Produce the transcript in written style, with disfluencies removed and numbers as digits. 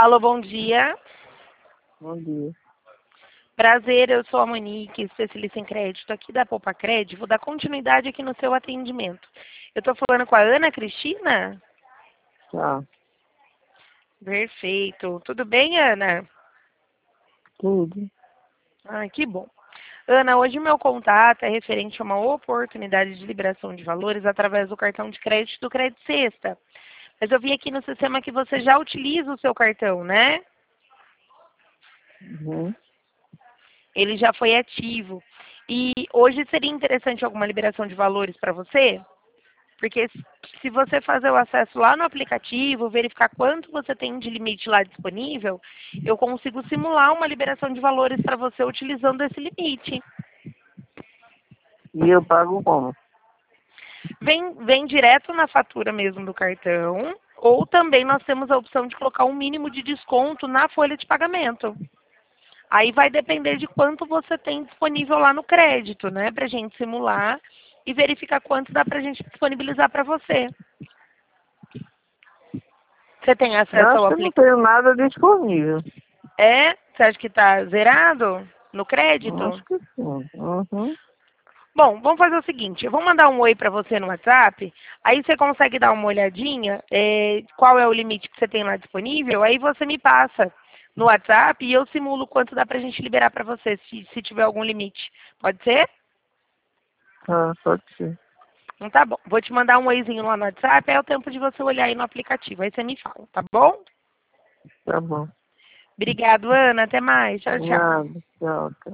Alô, bom dia. Bom dia. Prazer, eu sou a Monique, especialista em crédito aqui da Poupa Crédito. Vou dar continuidade aqui no seu atendimento. Eu estou falando com a Ana Cristina? Tá. Perfeito. Tudo bem, Ana? Tudo. Ai, que bom. Ana, hoje meu contato é referente a uma oportunidade de liberação de valores através do cartão de crédito do Crédito Sexta. Mas eu vi aqui no sistema que você já utiliza o seu cartão, né? Uhum. Ele já foi ativo. E hoje seria interessante alguma liberação de valores para você? Porque se você fazer o acesso lá no aplicativo, verificar quanto você tem de limite lá disponível, eu consigo simular uma liberação de valores para você utilizando esse limite. E eu pago como? Vem direto na fatura mesmo do cartão, ou também nós temos a opção de colocar um mínimo de desconto na folha de pagamento. Aí vai depender de quanto você tem disponível lá no crédito, né? Para a gente simular e verificar quanto dá para a gente disponibilizar para você. Você tem Eu acesso acho ao que eu não aplicativo? tenho nada disponível. É? Você acha que está zerado no crédito? Acho que sim. Uhum. Bom, vamos fazer o seguinte, eu vou mandar um oi para você no WhatsApp, aí você consegue dar uma olhadinha, qual é o limite que você tem lá disponível, aí você me passa no WhatsApp e eu simulo quanto dá para a gente liberar para você, se tiver algum limite. Pode ser? Ah, pode ser. Então tá bom. Vou te mandar um oizinho lá no WhatsApp, é o tempo de você olhar aí no aplicativo, aí você me fala, tá bom? Tá bom. Obrigado, Ana. Até mais. Tchau, tchau. Nada. Tchau.